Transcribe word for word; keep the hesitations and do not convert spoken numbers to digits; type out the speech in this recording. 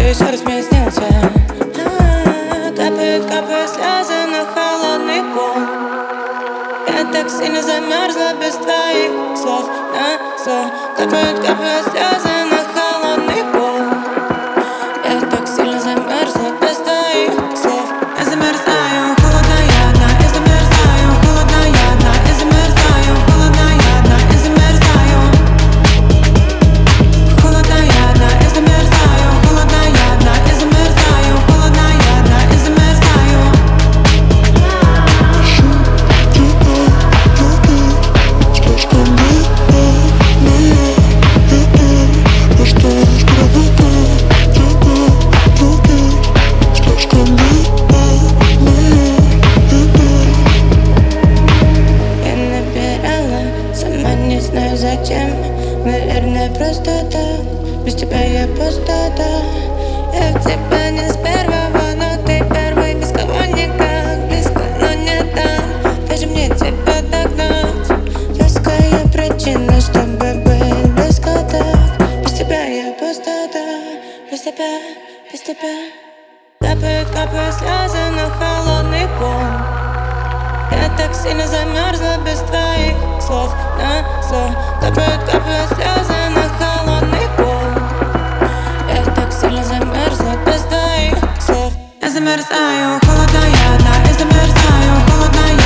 еще раз мне снился. А-а-а, капают, капают слезы на холодный пол. Я так сильно замерзла без твоих слов на слов. Капают, капают слезы на холодный пол. Я так сильно замерзла без твоих слов. Я замерзаю, холодно ядно. Я замерзаю, холодно ядно. Я замерзаю, холодно ядно. Я замерзаю, холодно ядно. Я замерзаю, холодно ядно. Я замерзаю, холодно ядно. Я замерзаю. Я набирала, сама не знаю зачем. Наверное, просто так. Без тебя я пустота. Я в тебя не с первого, но ты первый. Без кого никак, близко, но не там. Даже мне тебя догнать. Веская причина, чтобы быть близко так. Без тебя я пустота. Без тебя, без тебя. Капают, капают слезы на холодный пол. Я так сильно замерзла без твоих слов на слов. Капают, капают слезы на холодный пол. Я так сильно замерзла без твоих слов. Я замерзаю, холодно ядно. Я замерзаю, холодно ядно.